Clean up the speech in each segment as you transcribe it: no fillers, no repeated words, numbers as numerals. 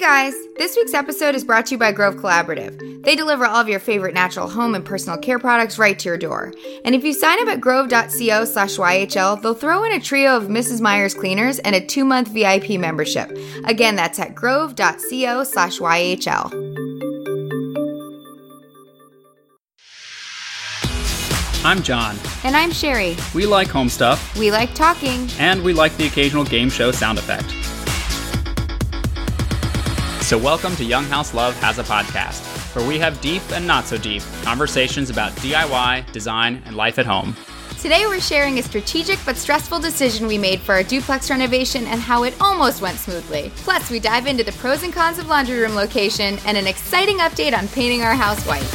guys, this week's episode is brought to you by Grove Collaborative. They deliver all of your favorite natural home and personal care products right to your door. And if you sign up at grove.co/YHL, they'll throw in a trio of Mrs. Meyer's cleaners and a 2-month VIP membership. Again, that's at grove.co/YHL. I'm John. And I'm Sherry. We like home stuff. We like talking. And we like the occasional game show sound effect. So welcome to Young House Love Has a Podcast, where we have deep and not so deep conversations about DIY, design, and life at home. Today we're sharing a strategic but stressful decision we made for our duplex renovation and how it almost went smoothly. Plus, we dive into the pros and cons of laundry room location and an exciting update on painting our house white.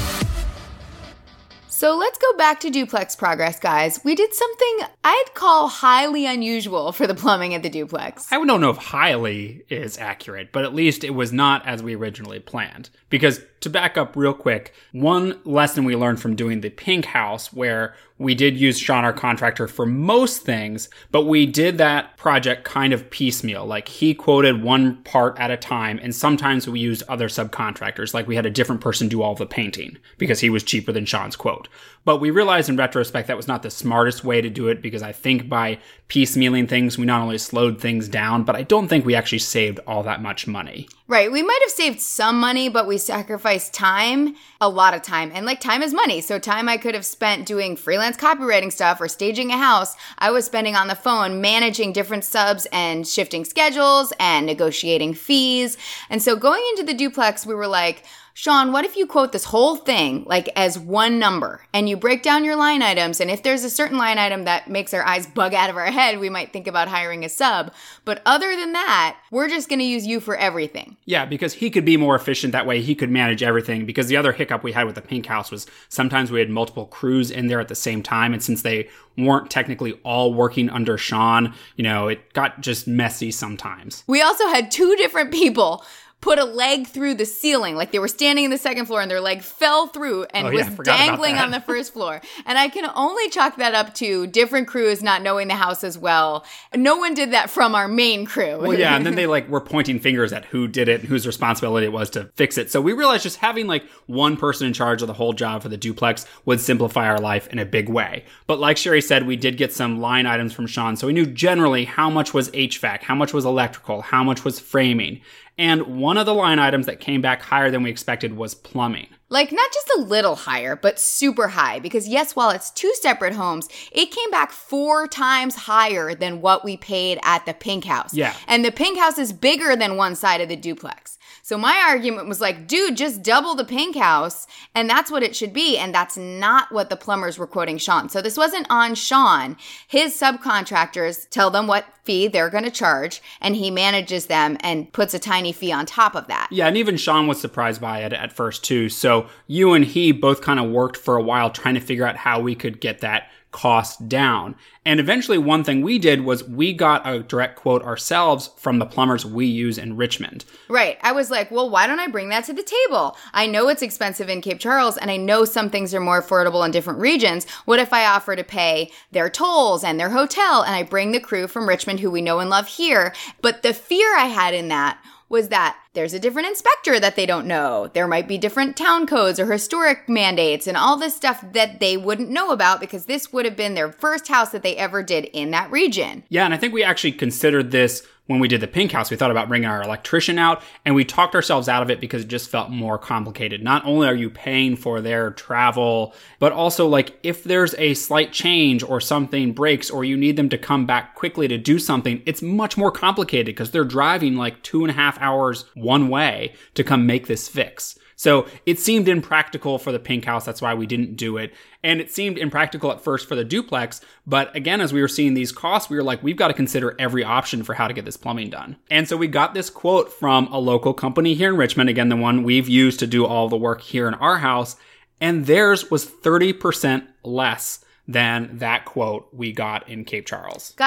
So let's go back to duplex progress, guys. We did something I'd call highly unusual for the plumbing at the duplex. I don't know if highly is accurate, but at least it was not as we originally planned. Because to back up real quick, one lesson we learned from doing the pink house, where we did use Sean, our contractor, for most things, but we did that project kind of piecemeal. Like, he quoted one part at a time, and sometimes we used other subcontractors. Like, we had a different person do all the painting because he was cheaper than Sean's quote. But we realized in retrospect that was not the smartest way to do it, because I think by piecemealing things, we not only slowed things down, but I don't think we actually saved all that much money. Right. We might have saved some money, but we sacrificed time, a lot of time. And time is money. So time I could have spent doing freelance copywriting stuff or staging a house, I was spending on the phone managing different subs and shifting schedules and negotiating fees. And so going into the duplex, we were like, Sean, what if you quote this whole thing as one number and you break down your line items, and if there's a certain line item that makes our eyes bug out of our head, we might think about hiring a sub. But other than that, we're just going to use you for everything. Yeah, because he could be more efficient that way. He could manage everything, because the other hiccup we had with the pink house was sometimes we had multiple crews in there at the same time. And since they weren't technically all working under Sean, it got just messy sometimes. We also had 2 different people put a leg through the ceiling. They were standing in the second floor and their leg fell through and was dangling on the first floor. And I can only chalk that up to different crews not knowing the house as well. No one did that from our main crew. Well, yeah, and then they were pointing fingers at who did it and whose responsibility it was to fix it. So we realized just having one person in charge of the whole job for the duplex would simplify our life in a big way. But like Sherry said, we did get some line items from Sean. So we knew generally how much was HVAC, how much was electrical, how much was framing. And one of the line items that came back higher than we expected was plumbing. Not just a little higher, but super high. Because yes, while it's 2 separate homes, it came back 4 times higher than what we paid at the pink house. Yeah. And the pink house is bigger than one side of the duplex. So my argument was dude, just double the pink house, and that's what it should be. And that's not what the plumbers were quoting Sean. So this wasn't on Sean. His subcontractors tell them what fee they're going to charge, and he manages them and puts a tiny fee on top of that. Yeah, and even Sean was surprised by it at first too. So you and he both kind of worked for a while trying to figure out how we could get that cost down. And eventually one thing we did was we got a direct quote ourselves from the plumbers we use in Richmond. Right. I was like, well, why don't I bring that to the table? I know it's expensive in Cape Charles, and I know some things are more affordable in different regions. What if I offer to pay their tolls and their hotel, and I bring the crew from Richmond who we know and love here? But the fear I had in that was that there's a different inspector that they don't know. There might be different town codes or historic mandates and all this stuff that they wouldn't know about, because this would have been their first house that they ever did in that region. Yeah, and I think we actually considered this when we did the pink house. We thought about bringing our electrician out, and we talked ourselves out of it because it just felt more complicated. Not only are you paying for their travel, but also if there's a slight change or something breaks or you need them to come back quickly to do something, it's much more complicated because they're driving 2.5 hours one way to come make this fix. So it seemed impractical for the pink house. That's why we didn't do it. And it seemed impractical at first for the duplex. But again, as we were seeing these costs, we were we've got to consider every option for how to get this plumbing done. And so we got this quote from a local company here in Richmond. Again, the one we've used to do all the work here in our house. And theirs was 30% less than that quote we got in Cape Charles. Guys,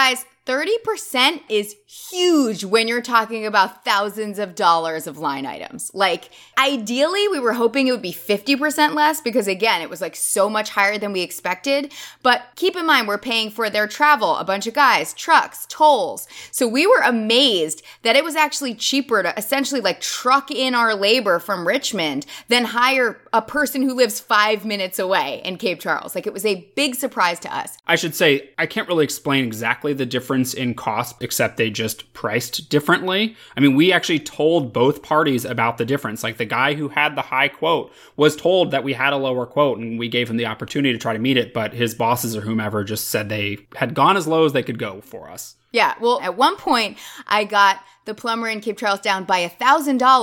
30% is huge when you're talking about thousands of dollars of line items. Like, ideally, we were hoping it would be 50% less because, again, it was like so much higher than we expected. But keep in mind, we're paying for their travel, a bunch of guys, trucks, tolls. So we were amazed that it was actually cheaper to essentially like truck in our labor from Richmond than hire a person who lives 5 minutes away in Cape Charles. Like, it was a big surprise to us. I should say, I can't really explain exactly the difference in cost, except they just priced differently. I mean, we actually told both parties about the difference. Like, the guy who had the high quote was told that we had a lower quote, and we gave him the opportunity to try to meet it, but his bosses or whomever just said they had gone as low as they could go for us. Yeah, well, at one point, I got the plumber in Cape Charles down by $1,000. And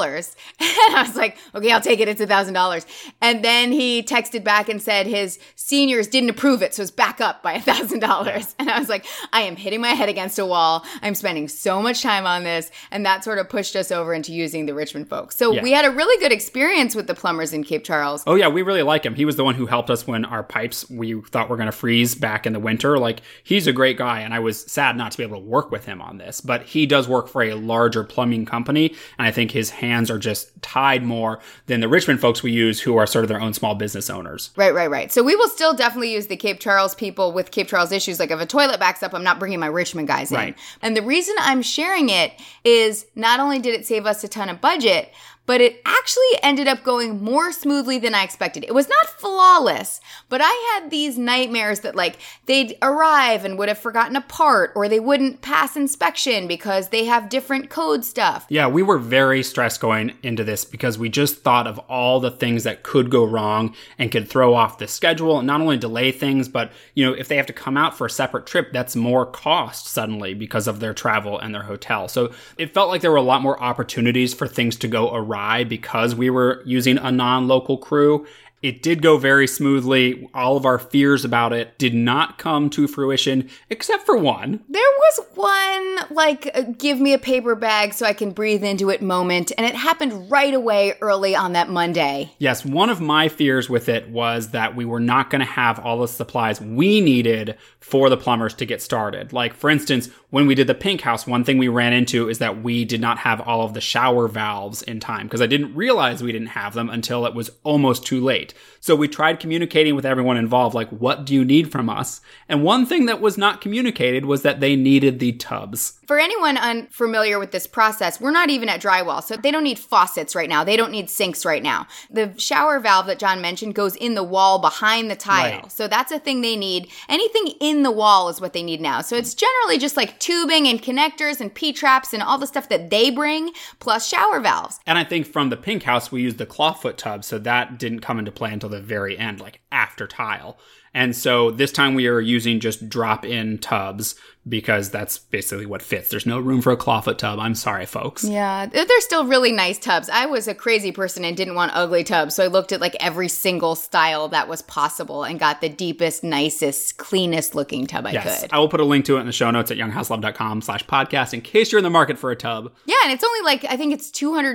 I was like, okay, I'll take it. It's $1,000. And then he texted back and said his seniors didn't approve it, so it's back up by $1,000. And I was like, I am hitting my head against a wall. I'm spending so much time on this. And that sort of pushed us over into using the Richmond folks. So we had a really good experience with the plumbers in Cape Charles. Oh, yeah, we really like him. He was the one who helped us when our pipes, we thought were going to freeze back in the winter. Like, he's a great guy, and I was sad not to be able to work with him on this. But he does work for a larger plumbing company, and I think his hands are just tied more than the Richmond folks we use, who are sort of their own small business owners. Right. So we will still definitely use the Cape Charles people with Cape Charles issues. Like, if a toilet backs up, I'm not bringing my Richmond guys in. Right. And the reason I'm sharing it is not only did it save us a ton of budget, but it actually ended up going more smoothly than I expected. It was not flawless, but I had these nightmares that, like, they'd arrive and would have forgotten a part, or they wouldn't pass inspection because they have different code stuff. Yeah, we were very stressed going into this because we just thought of all the things that could go wrong and could throw off the schedule and not only delay things, but, you know, if they have to come out for a separate trip, that's more cost suddenly because of their travel and their hotel. So it felt like there were a lot more opportunities for things to go awry because we were using a non-local crew. It did go very smoothly. All of our fears about it did not come to fruition, except for one. There was one, like, give me a paper bag so I can breathe into it moment, and it happened right away early on that Monday. Yes, one of my fears with it was that we were not going to have all the supplies we needed for the plumbers to get started. Like, for instance, when we did the pink house, one thing we ran into is that we did not have all of the shower valves in time, because I didn't realize we didn't have them until it was almost too late. So we tried communicating with everyone involved, like, what do you need from us? And one thing that was not communicated was that they needed the tubs. For anyone unfamiliar with this process, we're not even at drywall, so they don't need faucets right now. They don't need sinks right now. The shower valve that John mentioned goes in the wall behind the tile. Right. So that's a thing they need. Anything in the wall is what they need now. So it's generally just like tubing and connectors and P-traps and all the stuff that they bring, plus shower valves. And I think from the pink house, we used the clawfoot tub, so that didn't come into play until the very end, like after tile. And so this time we are using just drop-in tubs because that's basically what fits. There's no room for a clawfoot tub. I'm sorry, folks. Yeah, they're still really nice tubs. I was a crazy person and didn't want ugly tubs, so I looked at like every single style that was possible and got the deepest, nicest, cleanest looking tub I could. I will put a link to it in the show notes at younghouselove.com/podcast in case you're in the market for a tub. Yeah, and it's only like, I think it's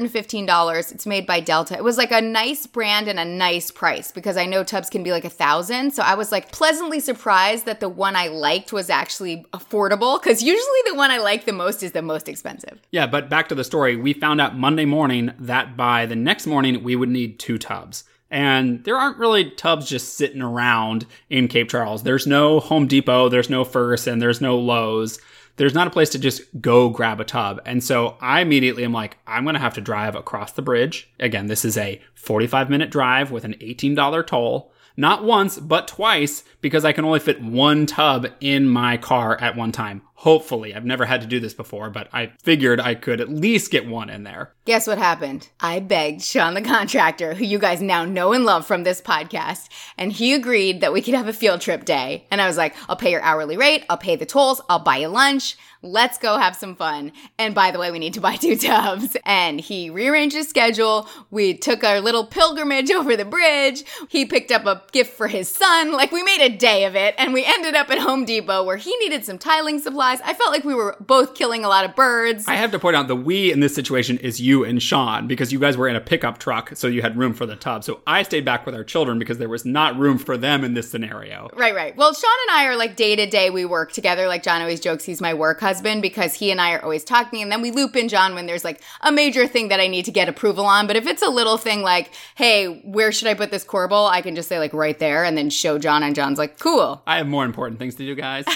$215. It's made by Delta. It was like a nice brand and a nice price because I know tubs can be like $1,000. So I was like pleasantly surprised that the one I liked was actually affordable, because usually the one I like the most is the most expensive. Yeah, but back to the story. We found out Monday morning that by the next morning we would need 2 tubs. And there aren't really tubs just sitting around in Cape Charles. There's no Home Depot, there's no Ferguson, there's no Lowe's. There's not a place to just go grab a tub. And so I immediately am like, I'm going to have to drive across the bridge. Again, this is a 45-minute drive with an $18 toll. Not once, but twice, because I can only fit 1 tub in my car at one time. Hopefully. I've never had to do this before, but I figured I could at least get 1 in there. Guess what happened? I begged Sean the contractor, who you guys now know and love from this podcast, and he agreed that we could have a field trip day. And I was like, I'll pay your hourly rate, I'll pay the tolls, I'll buy you lunch, let's go have some fun. And by the way, we need to buy 2 tubs. And he rearranged his schedule. We took our little pilgrimage over the bridge. He picked up a gift for his son. Like, we made a day of it. And we ended up at Home Depot where he needed some tiling supplies. supplies. I felt like we were both killing a lot of birds. I have to point out the we in this situation is you and Sean, because you guys were in a pickup truck, so you had room for the tub. So I stayed back with our children because there was not room for them in this scenario. Right. Well, Sean and I are like day to day, we work together. Like John always jokes he's my work husband because he and I are always talking. And then we loop in John when there's like a major thing that I need to get approval on. But if it's a little thing like, hey, where should I put this corbel? I can just say like right there and then show John, and John's like, cool. I have more important things to do, guys.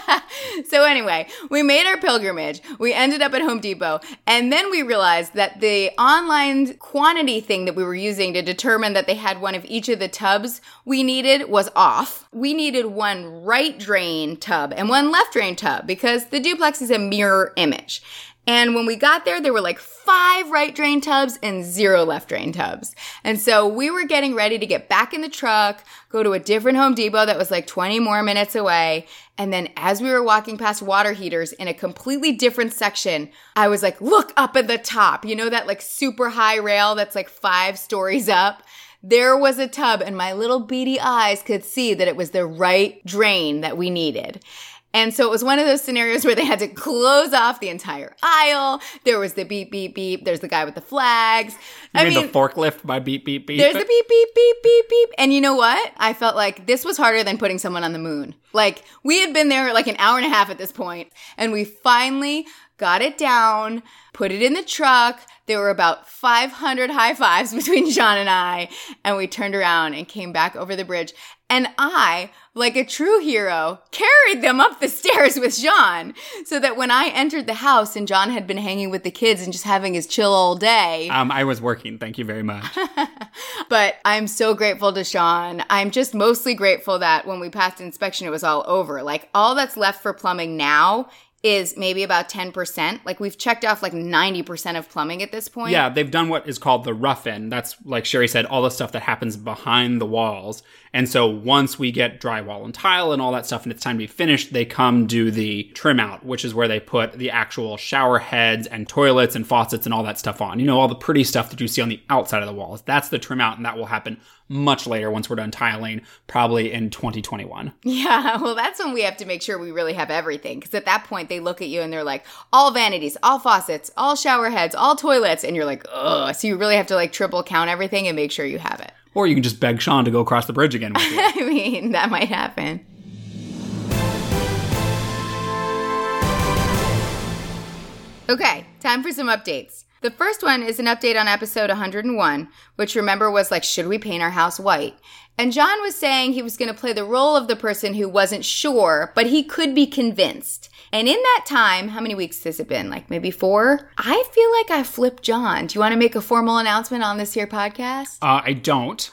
So anyway, we made our pilgrimage. We ended up at Home Depot. And then we realized that the online quantity thing that we were using to determine that they had one of each of the tubs we needed was off. We needed one right drain tub and one left drain tub because the duplex is a mirror image. And when we got there were like 5 right drain tubs and 0 left drain tubs. And so we were getting ready to get back in the truck, go to a different Home Depot that was like 20 more minutes away. And then as we were walking past water heaters in a completely different section, I was like, look up at the top. You know that like super high rail that's like 5 stories up? There was a tub and my little beady eyes could see that it was the right drain that we needed. And so it was one of those scenarios where they had to close off the entire aisle. There was the beep, beep, beep. There's the guy with the flags. You mean the forklift by beep, beep, beep? There's the beep, beep, beep, beep, beep. And you know what? I felt like this was harder than putting someone on the moon. Like, we had been there like an hour and a half at this point, and we finally got it down, put it in the truck. There were about 500 high fives between Sean and I, and we turned around and came back over the bridge. And I, like a true hero, carried them up the stairs with John so that when I entered the house and John had been hanging with the kids and just having his chill all day. I was working. Thank you very much. But I'm so grateful to Sean. I'm just mostly grateful that when we passed inspection, it was all over. Like all that's left for plumbing now is maybe about 10%. Like we've checked off like 90% of plumbing at this point. Yeah, they've done what is called the rough-in. That's, like Sherry said, all the stuff that happens behind the walls. And so once we get drywall and tile and all that stuff and it's time to be finished, they come do the trim out, which is where they put the actual shower heads and toilets and faucets and all that stuff on. You know, all the pretty stuff that you see on the outside of the walls. That's the trim out, and that will happen much later once we're done tiling, probably in 2021. Yeah, well, that's when we have to make sure we really have everything. Because at that point, they look at you and they're like, all vanities, all faucets, all shower heads, all toilets. And you're like, ugh. So you really have to like triple count everything and make sure you have it. Or you can just beg Sean to go across the bridge again with you. I mean, that might happen. Okay, time for some updates. The first one is an update on episode 101, which remember was like, should we paint our house white? And John was saying he was going to play the role of the person who wasn't sure, but he could be convinced. And in that time, how many weeks has it been? Like maybe 4? I feel like I flipped John. Do you want to make a formal announcement on this here podcast? I don't.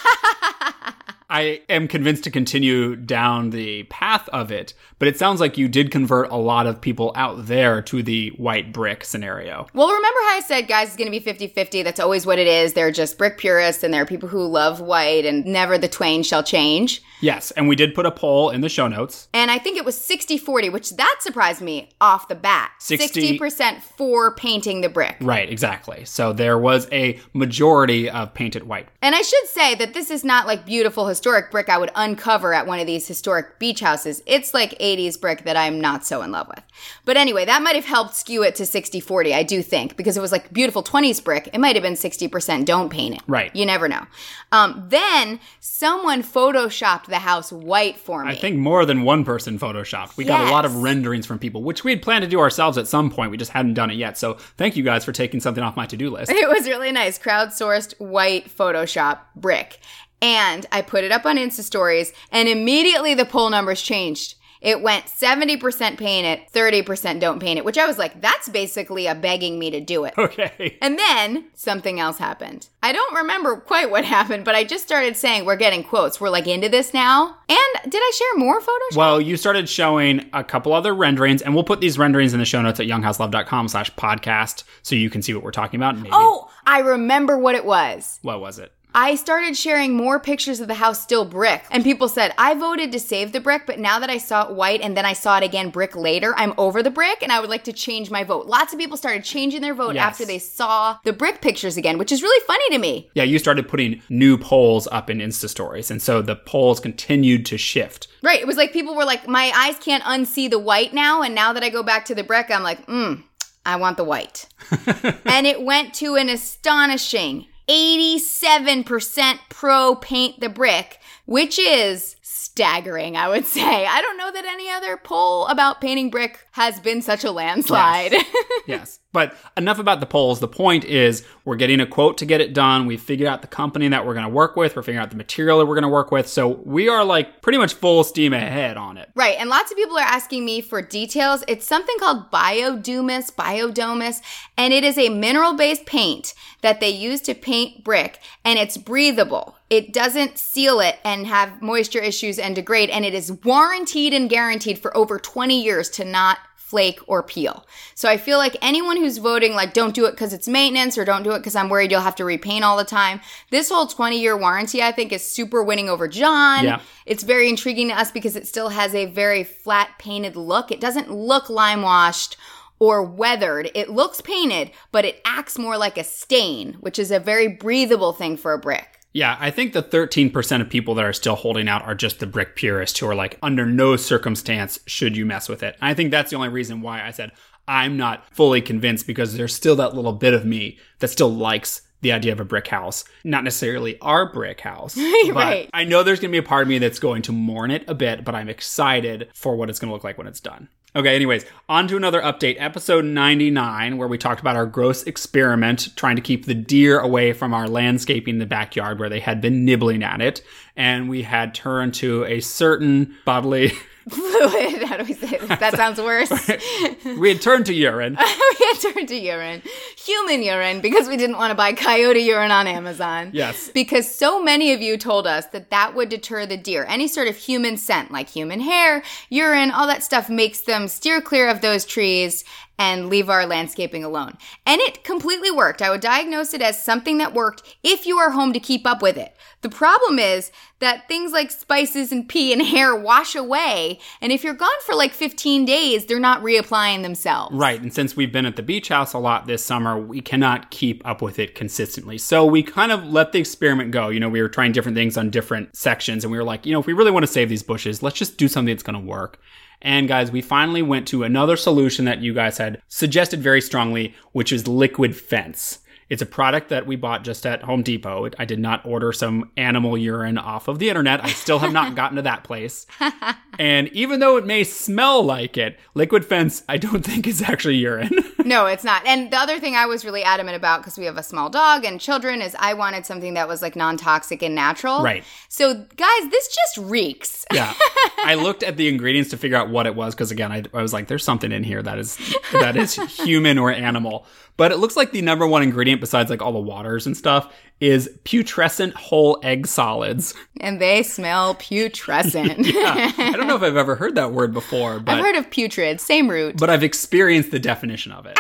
I am convinced to continue down the path of it, but it sounds like you did convert a lot of people out there to the white brick scenario. Well, remember how I said, guys, it's going to be 50-50. That's always what it is. They're just brick purists, and there are people who love white, and never the twain shall change. Yes, and we did put a poll in the show notes. And I think it was 60-40, which that surprised me off the bat. 60% for painting the brick. Right, exactly. So there was a majority of painted white. And I should say that this is not like beautiful historic brick I would uncover at one of these historic beach houses. It's like 80s brick that I'm not so in love with. But anyway, that might have helped skew it to 60-40, I do think, because it was like beautiful 20s brick. It might have been 60% don't paint it. Right. You never know. Then someone photoshopped the house white for me. I think more than one person photoshopped. We got a lot of renderings from people, which we had planned to do ourselves at some point. We just hadn't done it yet. So thank you guys for taking something off my to-do list. It was really nice. Crowdsourced white Photoshop brick. And I put it up on Insta stories, and immediately the poll numbers changed. It went 70% paint it, 30% don't paint it, which I was like, that's basically a begging me to do it. Okay. And then something else happened. I don't remember quite what happened, but I just started saying we're getting quotes. We're like into this now. And did I share more Photoshop? Well, you started showing a couple other renderings, and we'll put these renderings in the show notes at younghouselove.com/podcast so you can see what we're talking about. Maybe. Oh, I remember what it was. What was it? I started sharing more pictures of the house still brick. And people said, I voted to save the brick, but now that I saw it white and then I saw it again brick later, I'm over the brick and I would like to change my vote. Lots of people started changing their vote after they saw the brick pictures again, which is really funny to me. Yeah, you started putting new polls up in Insta stories. And so the polls continued to shift. Right. It was like people were like, my eyes can't unsee the white now. And now that I go back to the brick, I'm like, I want the white. And it went to an astonishing 87% pro paint the brick, which is staggering, I would say. I don't know that any other poll about painting brick has been such a landslide. Yes. But enough about the polls. The point is we're getting a quote to get it done. We figured out the company that we're going to work with. We're figuring out the material that we're going to work with. So we are like pretty much full steam ahead on it. Right. And lots of people are asking me for details. It's something called Biodomus, and it is a mineral-based paint that they use to paint brick, and it's breathable. It doesn't seal it and have moisture issues and degrade, and it is warranted and guaranteed for over 20 years to not flake or peel. So I feel like anyone who's voting like don't do it because it's maintenance or don't do it because I'm worried you'll have to repaint all the time, this whole 20-year warranty I think is super winning over John. Yeah. It's very intriguing to us because it still has a very flat painted look. It doesn't look lime washed or weathered. It looks painted, but it acts more like a stain, which is a very breathable thing for a brick. Yeah, I think the 13% of people that are still holding out are just the brick purists who are like, under no circumstance should you mess with it. And I think that's the only reason why I said I'm not fully convinced, because there's still that little bit of me that still likes the idea of a brick house. Not necessarily our brick house. Right. But I know there's going to be a part of me that's going to mourn it a bit, but I'm excited for what it's going to look like when it's done. Okay, anyways, on to another update, episode 99, where we talked about our gross experiment trying to keep the deer away from our landscaping in the backyard where they had been nibbling at it. And we had turned to a certain bodily fluid. How do we say this? That sounds worse. We had turned to urine. We had turned to urine. Human urine, because we didn't want to buy coyote urine on Amazon. Yes. Because so many of you told us that that would deter the deer. Any sort of human scent, like human hair, urine, all that stuff makes them steer clear of those trees and leave our landscaping alone. And it completely worked. I would diagnose it as something that worked if you are home to keep up with it. The problem is that things like spices and pee and hair wash away. And if you're gone for like 15 days, they're not reapplying themselves. Right. And since we've been at the beach house a lot this summer, we cannot keep up with it consistently. So we kind of let the experiment go. You know, we were trying different things on different sections. And we were like, you know, if we really want to save these bushes, let's just do something that's going to work. And guys, we finally went to another solution that you guys had suggested very strongly, which is liquid fence. It's a product that we bought just at Home Depot. I did not order some animal urine off of the internet. I still have not gotten to that place. And even though it may smell like it, liquid fence, I don't think is actually urine. No, it's not. And the other thing I was really adamant about, because we have a small dog and children, is I wanted something that was like non-toxic and natural. Right. So guys, this just reeks. Yeah. I looked at the ingredients to figure out what it was, because again, I was like, there's something in here that is human or animal. But it looks like the number one ingredient, besides like all the waters and stuff, is putrescent whole egg solids. And they smell putrescent. Yeah. I don't know if I've ever heard that word before. But I've heard of putrid, same root. But I've experienced the definition of it.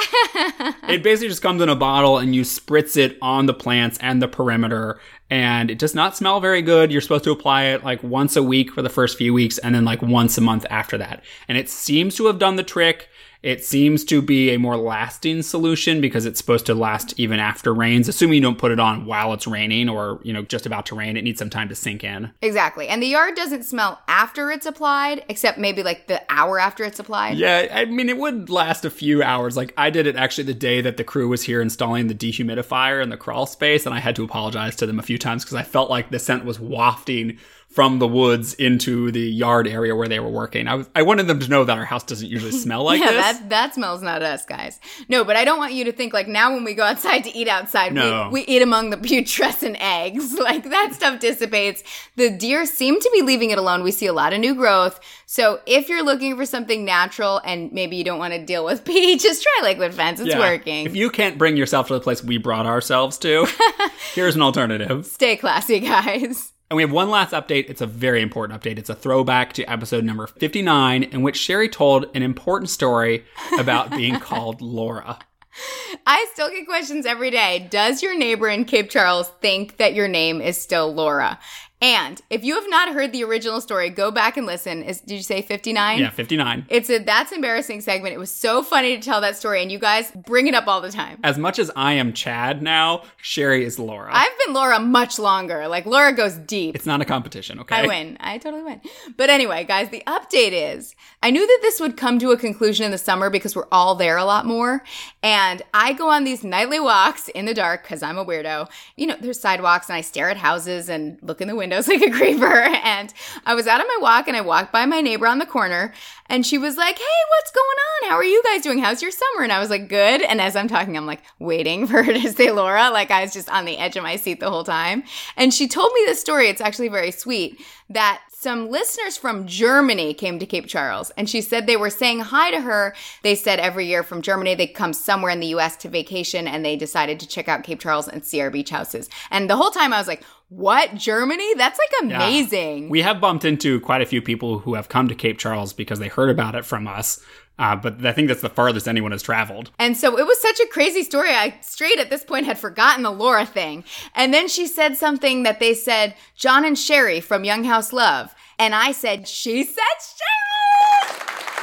It basically just comes in a bottle and you spritz it on the plants and the perimeter. And it does not smell very good. You're supposed to apply it like once a week for the first few weeks and then like once a month after that. And it seems to have done the trick. It seems to be a more lasting solution because it's supposed to last even after rains, assuming you don't put it on while it's raining or, you know, just about to rain. It needs some time to sink in. Exactly. And the yard doesn't smell after it's applied, except maybe like the hour after it's applied. Yeah, I mean, it would last a few hours. Like, I did it actually the day that the crew was here installing the dehumidifier in the crawl space, and I had to apologize to them a few times because I felt like the scent was wafting from the woods into the yard area where they were working. I wanted them to know that our house doesn't usually smell like this. Yeah, that smells not us, guys. No, but I don't want you to think like now when we go outside to eat outside, we eat among the putrescent eggs. Like that stuff dissipates. The deer seem to be leaving it alone. We see a lot of new growth. So if you're looking for something natural and maybe you don't want to deal with pee, just try liquid fence. It's working. If you can't bring yourself to the place we brought ourselves to, here's an alternative. Stay classy, guys. And we have one last update. It's a very important update. It's a throwback to episode number 59, in which Sherry told an important story about being called Laura. I still get questions every day. Does your neighbor in Cape Charles think that your name is still Laura? And if you have not heard the original story, go back and listen. Did you say 59? Yeah, 59. It's a That's Embarrassing segment. It was so funny to tell that story, and you guys bring it up all the time. As much as I am Chad now, Sherry is Laura. I've been Laura much longer. Like, Laura goes deep. It's not a competition, okay? I win. I totally win. But anyway, guys, the update is, I knew that this would come to a conclusion in the summer because we're all there a lot more. And I go on these nightly walks in the dark because I'm a weirdo. You know, there's sidewalks, and I stare at houses and look in the windows like a creeper. And I was out on my walk, and I walked by my neighbor on the corner, and she was like, hey, what's going on? How are you guys doing? How's your summer? And I was like, good. And as I'm talking, I'm like waiting for her to say Laura. Like, I was just on the edge of my seat the whole time. And she told me this story. It's actually very sweet, that some listeners from Germany came to Cape Charles, and she said they were saying hi to her. They said every year from Germany, they come somewhere in the U.S. to vacation, and they decided to check out Cape Charles and see our beach houses. And the whole time I was like, what? Germany? That's like amazing. Yeah. We have bumped into quite a few people who have come to Cape Charles because they heard about it from us. But I think that's the farthest anyone has traveled. And so it was such a crazy story. I straight at this point had forgotten the Laura thing. And then she said something that they said, John and Sherry from Young House Love. And I said, she said Sherry!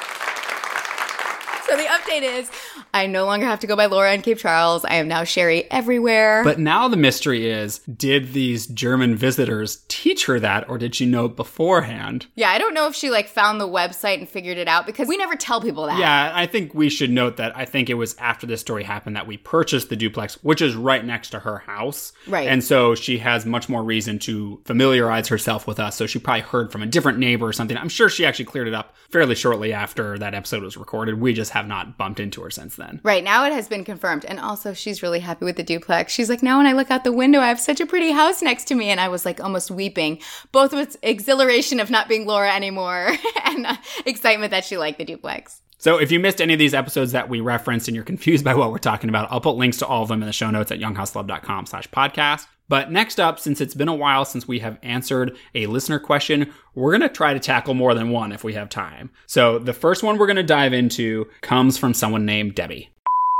So the update is, I no longer have to go by Laura in Cape Charles. I am now Sherry everywhere. But now the mystery is, did these German visitors teach her that, or did she know it beforehand? Yeah, I don't know if she found the website and figured it out, because we never tell people that. Yeah, I think we should note that I think it was after this story happened that we purchased the duplex, which is right next to her house. Right. And so she has much more reason to familiarize herself with us. So she probably heard from a different neighbor or something. I'm sure she actually cleared it up fairly shortly after that episode was recorded. We just have not bumped into her since then. Right, now it has been confirmed. And also, she's really happy with the duplex. She's like, now when I look out the window, I have such a pretty house next to me. And I was like almost weeping, both with exhilaration of not being Laura anymore and excitement that she liked the duplex. So if you missed any of these episodes that we referenced and you're confused by what we're talking about, I'll put links to all of them in the show notes at younghouselove.com/podcast. But next up, since it's been a while since we have answered a listener question, we're going to try to tackle more than one if we have time. So the first one we're going to dive into comes from someone named Debbie.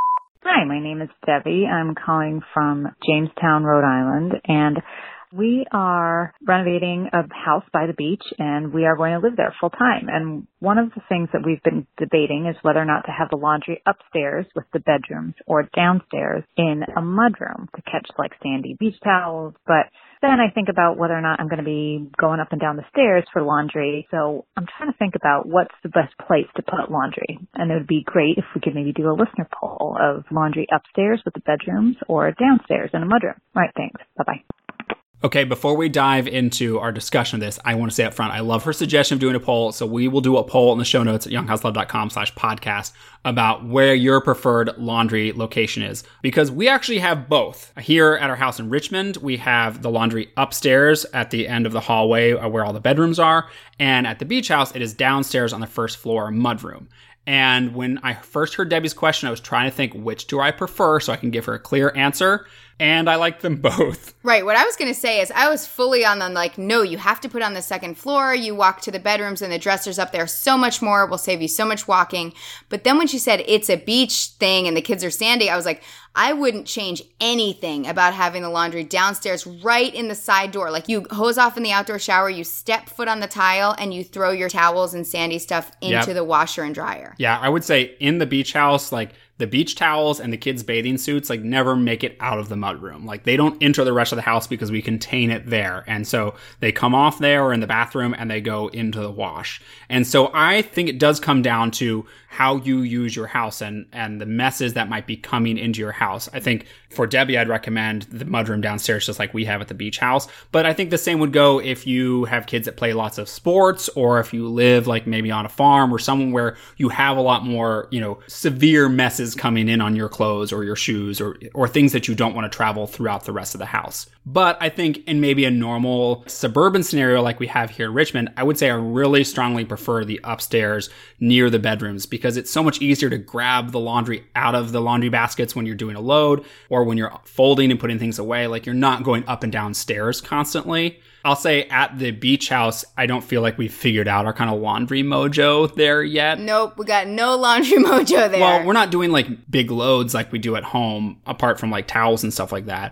Hi, my name is Debbie. I'm calling from Jamestown, Rhode Island, and we are renovating a house by the beach, and we are going to live there full time. And one of the things that we've been debating is whether or not to have the laundry upstairs with the bedrooms or downstairs in a mudroom to catch sandy beach towels. But then I think about whether or not I'm going to be going up and down the stairs for laundry. So I'm trying to think about what's the best place to put laundry. And it would be great if we could maybe do a listener poll of laundry upstairs with the bedrooms or downstairs in a mudroom. All right, thanks. Bye-bye. Okay, before we dive into our discussion of this, I want to say up front, I love her suggestion of doing a poll. So we will do a poll in the show notes at younghouselove.com/podcast about where your preferred laundry location is. Because we actually have both. Here at our house in Richmond, we have the laundry upstairs at the end of the hallway where all the bedrooms are. And at the beach house, it is downstairs on the first floor, mudroom. And when I first heard Debbie's question, I was trying to think, which do I prefer so I can give her a clear answer? And I like them both. Right. What I was going to say is I was fully on the no, you have to put on the second floor. You walk to the bedrooms and the dressers up there so much more. Will save you so much walking. But then when she said it's a beach thing and the kids are sandy, I was like, I wouldn't change anything about having the laundry downstairs right in the side door. You hose off in the outdoor shower, you step foot on the tile, and you throw your towels and sandy stuff into the washer and dryer. Yeah, I would say in the beach house, the beach towels and the kids' bathing suits, never make it out of the mudroom. They don't enter the rest of the house because we contain it there. And so they come off there or in the bathroom and they go into the wash. And so I think it does come down to how you use your house and the messes that might be coming into your house. I think for Debbie, I'd recommend the mudroom downstairs just like we have at the beach house. But I think the same would go if you have kids that play lots of sports, or if you live maybe on a farm or somewhere where you have a lot more, severe messes coming in on your clothes or your shoes or things that you don't want to travel throughout the rest of the house. But I think in maybe a normal suburban scenario like we have here in Richmond, I would say I really strongly prefer the upstairs near the bedrooms because it's so much easier to grab the laundry out of the laundry baskets when you're doing a load or when you're folding and putting things away. You're not going up and down stairs constantly. I'll say at the beach house, I don't feel like we've figured out our kind of laundry mojo there yet. Nope, we got no laundry mojo there. Well, we're not doing like big loads like we do at home, apart from like towels and stuff like that.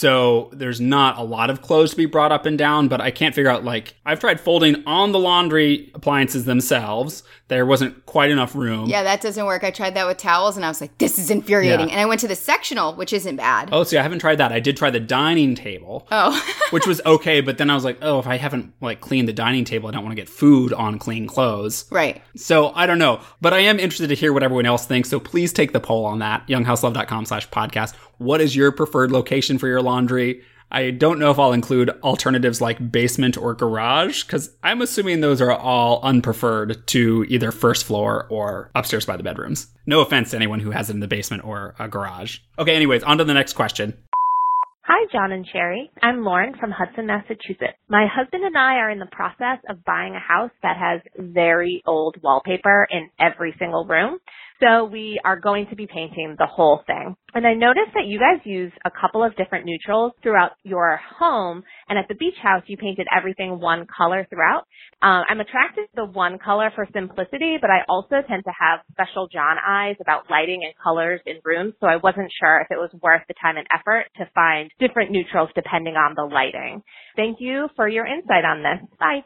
So there's not a lot of clothes to be brought up and down, but I can't figure out, like, I've tried folding on the laundry appliances themselves. There wasn't quite enough room. Yeah, that doesn't work. I tried that with towels and I was like, this is infuriating. Yeah. And I went to the sectional, which isn't bad. Oh, see, I haven't tried that. I did try the dining table. Oh. Which was okay, but then I was like, oh, if I haven't like cleaned the dining table, I don't want to get food on clean clothes. Right. So I don't know, but I am interested to hear what everyone else thinks. So please take the poll on that, younghouselove.com/podcast. What is your preferred location for your laundry? I don't know if I'll include alternatives like basement or garage, because I'm assuming those are all unpreferred to either first floor or upstairs by the bedrooms. No offense to anyone who has it in the basement or a garage. Okay, anyways, on to the next question. Hi, John and Sherry. I'm Lauren from Hudson, Massachusetts. My husband and I are in the process of buying a house that has very old wallpaper in every single room. So we are going to be painting the whole thing. And I noticed that you guys use a couple of different neutrals throughout your home. And at the beach house, you painted everything one color throughout. I'm attracted to the one color for simplicity, but I also tend to have special John eyes about lighting and colors in rooms. So I wasn't sure if it was worth the time and effort to find different neutrals depending on the lighting. Thank you for your insight on this. Bye.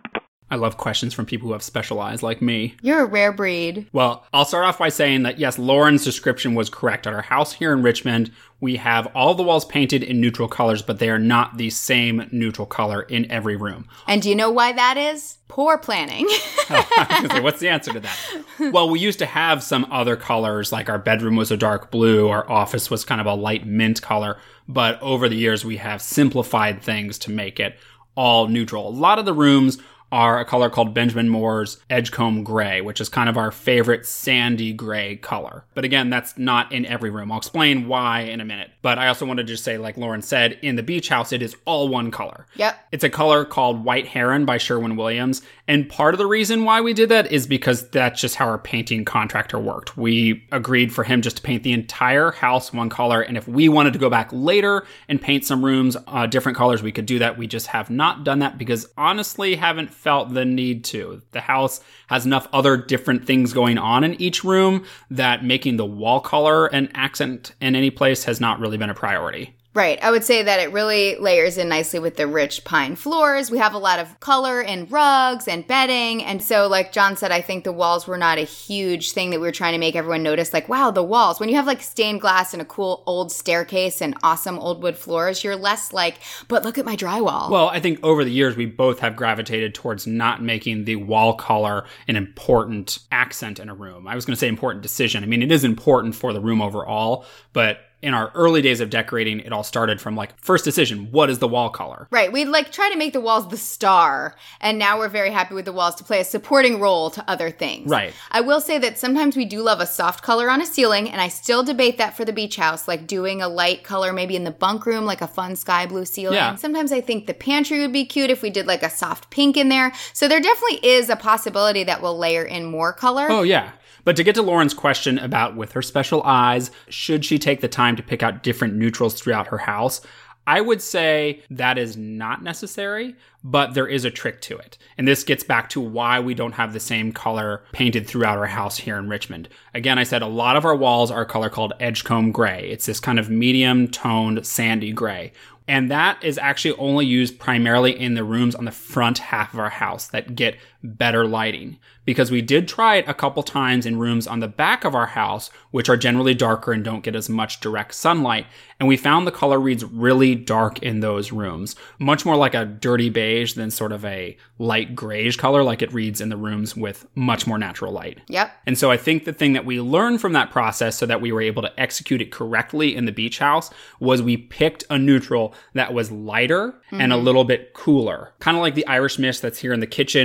I love questions from people who have special eyes like me. You're a rare breed. Well, I'll start off by saying that, yes, Lauren's description was correct. At our house here in Richmond, we have all the walls painted in neutral colors, but they are not the same neutral color in every room. And do you know why that is? Poor planning. I was going to say, what's the answer to that? Well, we used to have some other colors, like our bedroom was a dark blue, our office was kind of a light mint color, but over the years we have simplified things to make it all neutral. A lot of the rooms are a color called Benjamin Moore's Edgecomb Gray, which is kind of our favorite sandy gray color. But again, that's not in every room. I'll explain why in a minute. But I also wanted to just say, like Lauren said, in the beach house, it is all one color. Yep. It's a color called White Heron by Sherwin-Williams. And part of the reason why we did that is because that's just how our painting contractor worked. We agreed for him just to paint the entire house one color. And if we wanted to go back later and paint some rooms different colors, we could do that. We just have not done that because honestly haven't felt the need to. The house has enough other different things going on in each room that making the wall color an accent in any place has not really been a priority. Right. I would say that it really layers in nicely with the rich pine floors. We have a lot of color in rugs and bedding. And so, like John said, I think the walls were not a huge thing that we were trying to make everyone notice. Like, wow, the walls. When you have like stained glass and a cool old staircase and awesome old wood floors, you're less like, but look at my drywall. Well, I think over the years, we both have gravitated towards not making the wall color an important accent in a room. I was going to say important decision. I mean, it is important for the room overall, but in our early days of decorating, it all started from like, first decision, what is the wall color? Right. We'd like try to make the walls the star. And now we're very happy with the walls to play a supporting role to other things. Right. I will say that sometimes we do love a soft color on a ceiling. And I still debate that for the beach house, like doing a light color maybe in the bunk room, like a fun sky blue ceiling. Yeah. Sometimes I think the pantry would be cute if we did like a soft pink in there. So there definitely is a possibility that we'll layer in more color. Oh, yeah. But to get to Lauren's question about with her special eyes, should she take the time to pick out different neutrals throughout her house? I would say that is not necessary, but there is a trick to it. And this gets back to why we don't have the same color painted throughout our house here in Richmond. Again, I said a lot of our walls are a color called Edgecomb Gray. It's this kind of medium-toned sandy gray. And that is actually only used primarily in the rooms on the front half of our house that get better lighting. Because we did try it a couple times in rooms on the back of our house, which are generally darker and don't get as much direct sunlight. And we found the color reads really dark in those rooms. Much more like a dirty beige than sort of a light grayish color like it reads in the rooms with much more natural light. Yep. And so I think the thing that we learned from that process so that we were able to execute it correctly in the beach house was we picked a neutral that was lighter and a little bit cooler. Kind of like the Irish mist that's here in the kitchen or up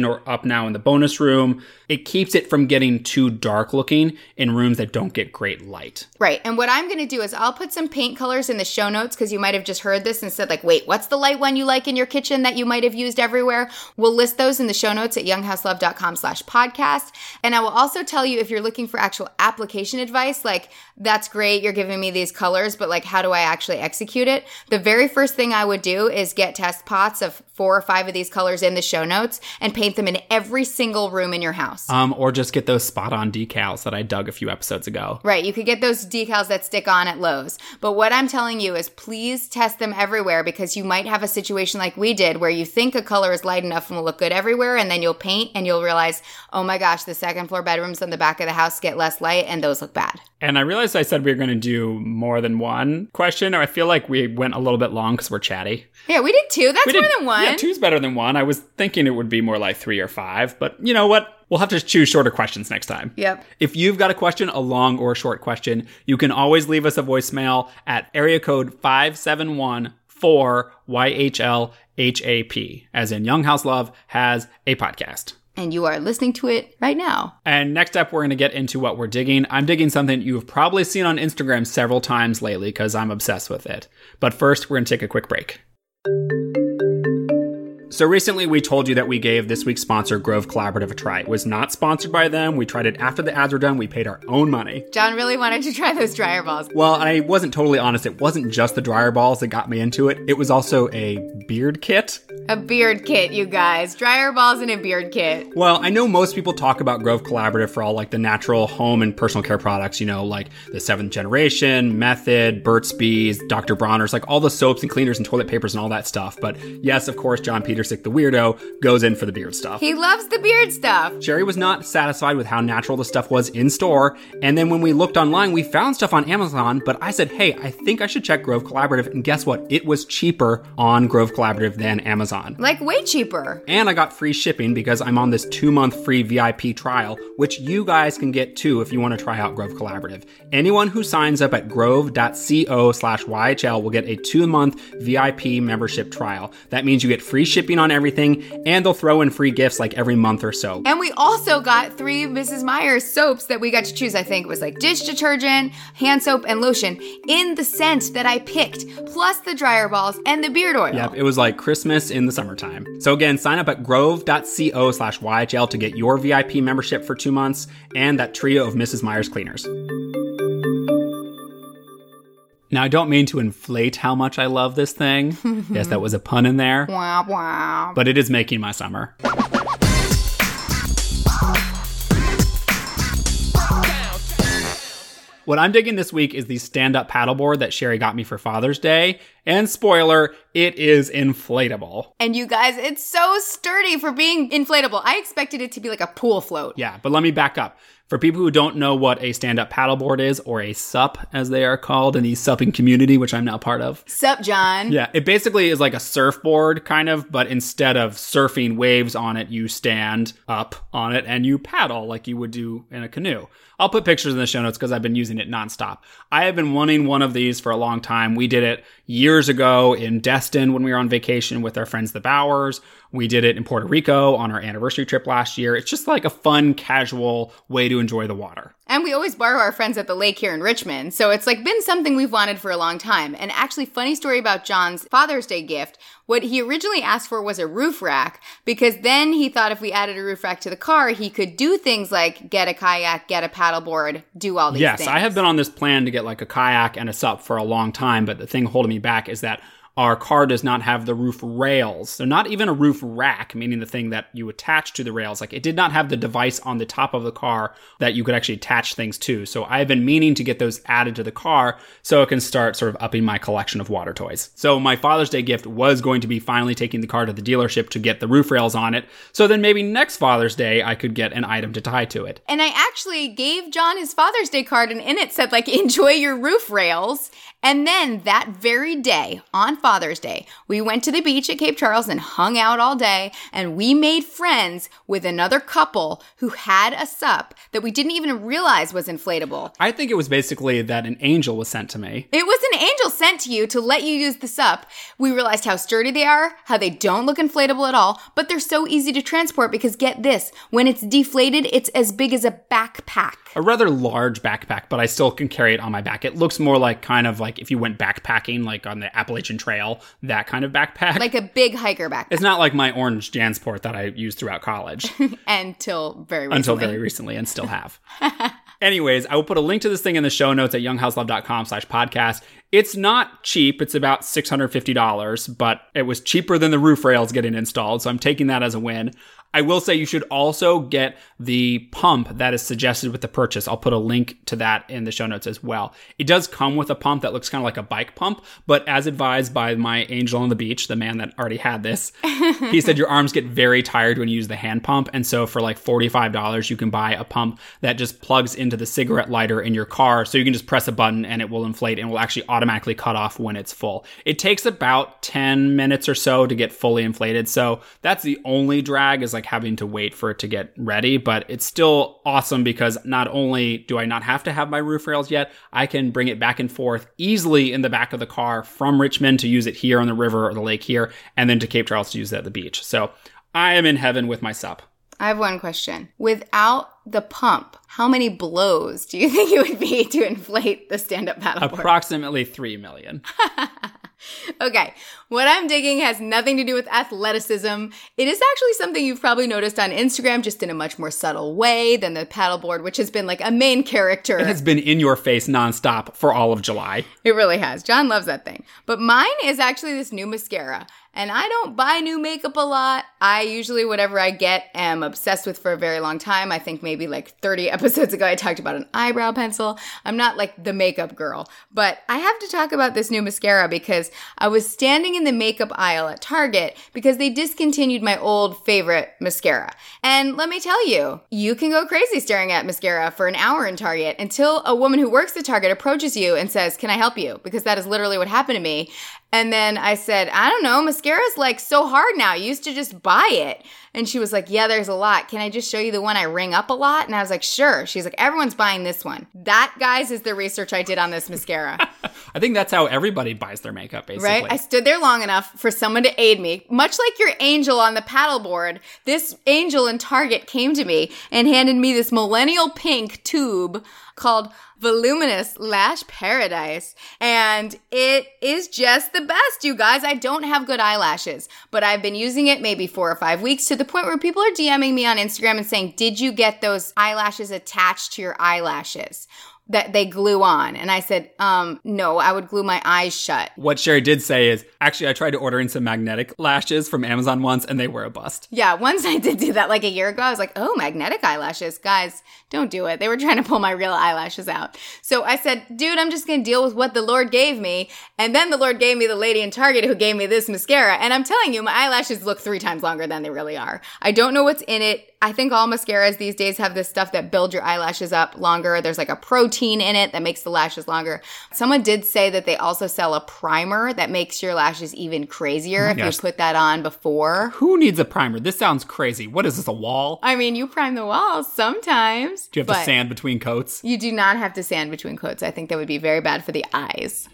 up now in the bonus room. It keeps it from getting too dark looking in rooms that don't get great light. Right. And what I'm going to do is I'll put some paint colors in the show notes because you might have just heard this and said like, wait, what's the light one you like in your kitchen that you might have used everywhere? We'll list those in the show notes at younghouselove.com/podcast. And I will also tell you if you're looking for actual application advice, like that's great, you're giving me these colors, but like how do I actually execute it? The very first thing I would do is get test pots of 4 or 5 of these colors in the show notes and paint them in every single room in your house. Or just get those spot-on decals that I dug a few episodes ago. Right, you could get those decals that stick on at Lowe's. But what I'm telling you is please test them everywhere because you might have a situation like we did where you think a color is light enough and will look good everywhere, and then you'll paint and you'll realize, oh my gosh, the second floor bedrooms on the back of the house get less light and those look bad. And I realized I said we were going to do more than one question, or I feel like we went a little bit long because we're chatty. Yeah, we did 2. That's more than 1. Yeah, 2's better than 1. I was thinking it would be more like 3 or 5, but you know what? We'll have to choose shorter questions next time. Yep. If you've got a question, a long or short question, you can always leave us a voicemail at area code 571-4YHL-HAP, as in Young House Love has a podcast. And you are listening to it right now. And next up, we're going to get into what we're digging. I'm digging something you've probably seen on Instagram several times lately because I'm obsessed with it. But first, we're going to take a quick break. So recently we told you that we gave this week's sponsor, Grove Collaborative, a try. It was not sponsored by them. We tried it after the ads were done. We paid our own money. John really wanted to try those dryer balls. Well, I wasn't totally honest. It wasn't just the dryer balls that got me into it. It was also a beard kit. A beard kit, you guys. Dryer balls and a beard kit. Well, I know most people talk about Grove Collaborative for all like the natural home and personal care products, you know, like the 7th Generation, Method, Burt's Bees, Dr. Bronner's, like all the soaps and cleaners and toilet papers and all that stuff. But yes, of course, John Petersick, the weirdo, goes in for the beard stuff. He loves the beard stuff. Sherry was not satisfied with how natural the stuff was in store. And then when we looked online, we found stuff on Amazon, but I said, hey, I think I should check Grove Collaborative. And guess what? It was cheaper on Grove Collaborative than Amazon. Like way cheaper. And I got free shipping because I'm on this 2-month free VIP trial, which you guys can get too if you want to try out Grove Collaborative. Anyone who signs up at grove.co/YHL will get a 2-month VIP membership trial. That means you get free shipping on everything, and they'll throw in free gifts like every month or so. And we also got 3 Mrs. Meyer's soaps that we got to choose. I think it was like dish detergent, hand soap, and lotion in the scent that I picked, plus the dryer balls and the beard oil. Yep, it was like Christmas in the summertime. So again, sign up at grove.co/YHL to get your VIP membership for 2 months and that trio of Mrs. Meyer's cleaners. Now, I don't mean to inflate how much I love this thing. Yes, that was a pun in there. Wow, wow. But it is making my summer. What I'm digging this week is the stand-up paddleboard that Sherry got me for Father's Day. And spoiler, it is inflatable. And you guys, it's so sturdy for being inflatable. I expected it to be like a pool float. Yeah, but let me back up. For people who don't know what a stand-up paddleboard is, or a SUP as they are called in the supping community, which I'm now part of. Sup, John? Yeah, it basically is like a surfboard kind of, but instead of surfing waves on it, you stand up on it and you paddle like you would do in a canoe. I'll put pictures in the show notes because I've been using it nonstop. I have been wanting one of these for a long time. We did it years ago in Destin when we were on vacation with our friends, the Bowers. We did it in Puerto Rico on our anniversary trip last year. It's just like a fun, casual way to enjoy the water. And we always borrow our friends at the lake here in Richmond. So it's like been something we've wanted for a long time. And actually, funny story about John's Father's Day gift. What he originally asked for was a roof rack, because then he thought if we added a roof rack to the car, he could do things like get a kayak, get a paddleboard, do all these things. Yes, I have been on this plan to get like a kayak and a SUP for a long time, but the thing holding me back is that our car does not have the roof rails. They're not even a roof rack, meaning the thing that you attach to the rails. Like it did not have the device on the top of the car that you could actually attach things to. So I've been meaning to get those added to the car so it can start sort of upping my collection of water toys. So my Father's Day gift was going to be finally taking the car to the dealership to get the roof rails on it. So then maybe next Father's Day, I could get an item to tie to it. And I actually gave John his Father's Day card, and in it said like, enjoy your roof rails. And then that very day, on Father's Day, we went to the beach at Cape Charles and hung out all day, and we made friends with another couple who had a SUP that we didn't even realize was inflatable. I think it was basically that an angel was sent to me. It was an an angel sent to you to let you use this up. We realized how sturdy they are, how they don't look inflatable at all, but they're so easy to transport because get this, when it's deflated, it's as big as a backpack. A rather large backpack, but I still can carry it on my back. It looks more like kind of like if you went backpacking, like on the Appalachian Trail, that kind of backpack. Like a big hiker backpack. It's not like my orange Jansport that I used throughout college. Until very recently, and still have. Anyways, I will put a link to this thing in the show notes at younghouselove.com/podcast. It's not cheap. It's about $650, but it was cheaper than the roof rails getting installed, so I'm taking that as a win. I will say you should also get the pump that is suggested with the purchase. I'll put a link to that in the show notes as well. It does come with a pump that looks kind of like a bike pump, but as advised by my angel on the beach, the man that already had this, he said your arms get very tired when you use the hand pump. And so for like $45, you can buy a pump that just plugs into the cigarette lighter in your car. So you can just press a button and it will inflate and will actually automatically cut off when it's full. It takes about 10 minutes or so to get fully inflated. So that's the only drag, is like having to wait for it to get ready, but it's still awesome because not only do I not have to have my roof rails yet, I can bring it back and forth easily in the back of the car from Richmond to use it here on the river or the lake here, and then to Cape Charles to use it at the beach. So I am in heaven with my sup. I have one question. Without the pump, how many blows do you think it would be to inflate the stand-up paddleboard? Approximately 3 million. Okay, what I'm digging has nothing to do with athleticism. It is actually something you've probably noticed on Instagram, just in a much more subtle way than the paddleboard, which has been like a main character. It has been in your face nonstop for all of July. It really has. John loves that thing. But mine is actually this new mascara. And I don't buy new makeup a lot. I usually, whatever I get, am obsessed with for a very long time. I think maybe like 30 episodes ago, I talked about an eyebrow pencil. I'm not like the makeup girl. But I have to talk about this new mascara because I was standing in the makeup aisle at Target because they discontinued my old favorite mascara. And let me tell you, you can go crazy staring at mascara for an hour in Target until a woman who works at Target approaches you and says, "Can I help you?" Because that is literally what happened to me. And then I said, "I don't know, mascara's like so hard now. You used to just buy it." And she was like, "Yeah, there's a lot. Can I just show you the one I ring up a lot?" And I was like, "Sure." She's like, "Everyone's buying this one." That, guys, is the research I did on this mascara. I think that's how everybody buys their makeup, basically. Right? I stood there long enough for someone to aid me. Much like your angel on the paddleboard, this angel in Target came to me and handed me this millennial pink tube called Voluminous Lash Paradise. And it is just the best, you guys. I don't have good eyelashes, but I've been using it maybe 4 or 5 weeks to the point where people are DMing me on Instagram and saying, "Did you get those eyelashes attached to your eyelashes that they glue on?" And I said, no, I would glue my eyes shut. What Sherry did say is, actually, I tried to order in some magnetic lashes from Amazon once, and they were a bust. Yeah, once I did do that like a year ago. I was like, oh, magnetic eyelashes. Guys, don't do it. They were trying to pull my real eyelashes out. So I said, dude, I'm just going to deal with what the Lord gave me. And then the Lord gave me the lady in Target who gave me this mascara. And I'm telling you, my eyelashes look 3 times longer than they really are. I don't know what's in it. I think all mascaras these days have this stuff that builds your eyelashes up longer. There's like a protein in it that makes the lashes longer. Someone did say that they also sell a primer that makes your lashes even crazier if you put that on before. Who needs a primer? This sounds crazy. What is this, a wall? I mean, you prime the walls sometimes. Do you have to sand between coats? You do not have to sand between coats. I think that would be very bad for the eyes.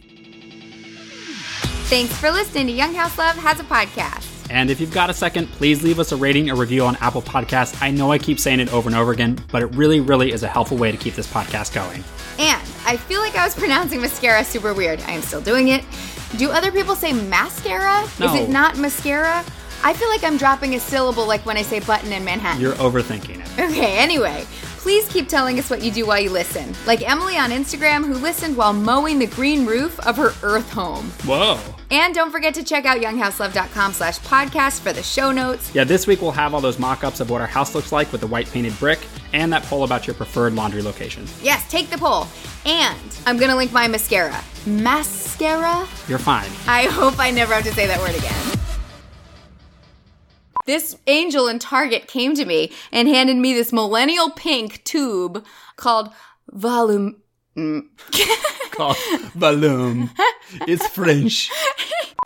Thanks for listening to Young House Love Has a Podcast. And if you've got a second, please leave us a rating or review on Apple Podcasts. I know I keep saying it over and over again, but it really, really is a helpful way to keep this podcast going. And I feel like I was pronouncing mascara super weird. I am still doing it. Do other people say mascara? No. Is it not mascara? I feel like I'm dropping a syllable like when I say button in Manhattan. You're overthinking it. Okay, anyway. Please keep telling us what you do while you listen. Like Emily on Instagram, who listened while mowing the green roof of her Earth home. Whoa. And don't forget to check out younghouselove.com/podcast for the show notes. Yeah, this week we'll have all those mock-ups of what our house looks like with the white painted brick and that poll about your preferred laundry location. Yes, take the poll. And I'm going to link my mascara. Mascara? You're fine. I hope I never have to say that word again. This angel in Target came to me and handed me this millennial pink tube called Volume. Called Volume. It's French.